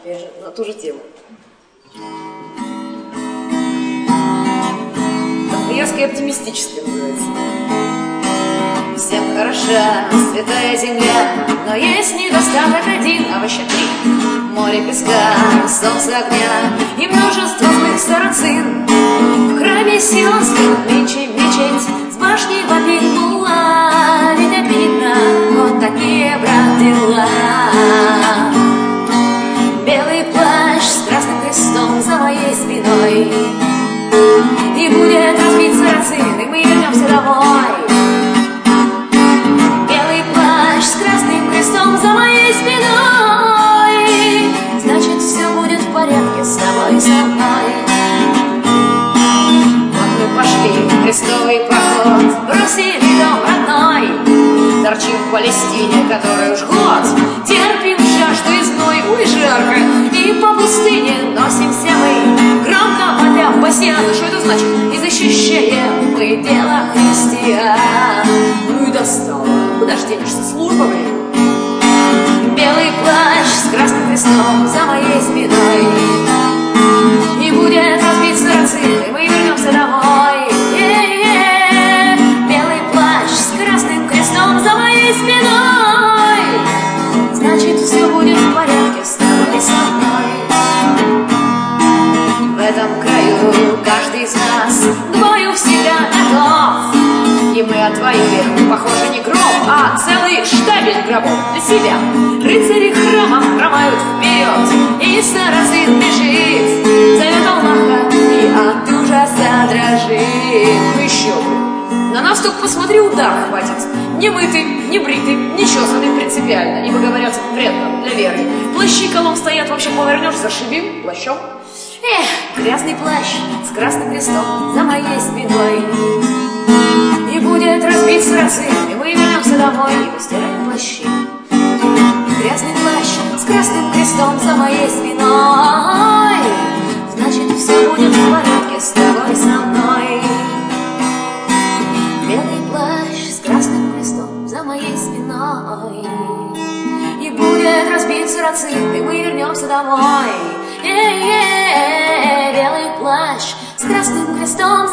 на ту же тему. Мерзко и оптимистически называется. Всем хороша святая земля, но есть недостаток один, а вообще три. Море песка, солнце огня и множество злых сарацин. В храме сионском мечеть с башни вопит мулла. Ведь обидно, вот такие, брат, дела. Белый плащ с красным крестом за моей спиной, и будет разбит сарацин, и мы вернемся домой. Белый плащ с красным крестом за моей спиной, значит, все будет в порядке с тобой и со мной. Вот мы пошли в крестовый поход, бросили дом родной, торчим в Палестине, который уж год терпим жажду и зной. Ой, жарко, и по пустыне носимся мы, громко вопя в басьяну. Что это значит? И защищаем мы дело христиан. Ну и достало, куда ж денешься, служба, блин. Белый плащ с красным крестом за моей спиной, и будет разбит сарацин, и мы вернемся домой. Белый плащ с красным крестом за моей спиной, значит, все будет в порядке с тобой и со мной. В этом краю каждый из нас к бою всегда готов, и мы отвоюем, похоже, не гроб, а целый штабель гробов для себя. Рыцари храмов хромают вперед, и сарацин бежит, зовет Аллаха, и от ужаса дрожит. Ну еще бы, на нас только посмотри, удар хватит. Не мытый, не бритый, не чесанный принципиально, ибо говорят, вредно для веры. Плащи колом стоят, вообще повернешь, зашибим плащом. Грязный плащ с красным крестом за моей спиной, и будет разбит сарацин, и мы вернемся домой, и постираем плащи. Грязный плащ с красным крестом за моей спиной, значит, все будет в порядке с тобой и со мной. Белый плащ с красным крестом за моей спиной, и будет разбит сарацин, и мы вернемся домой. Белый плащ с красным крестом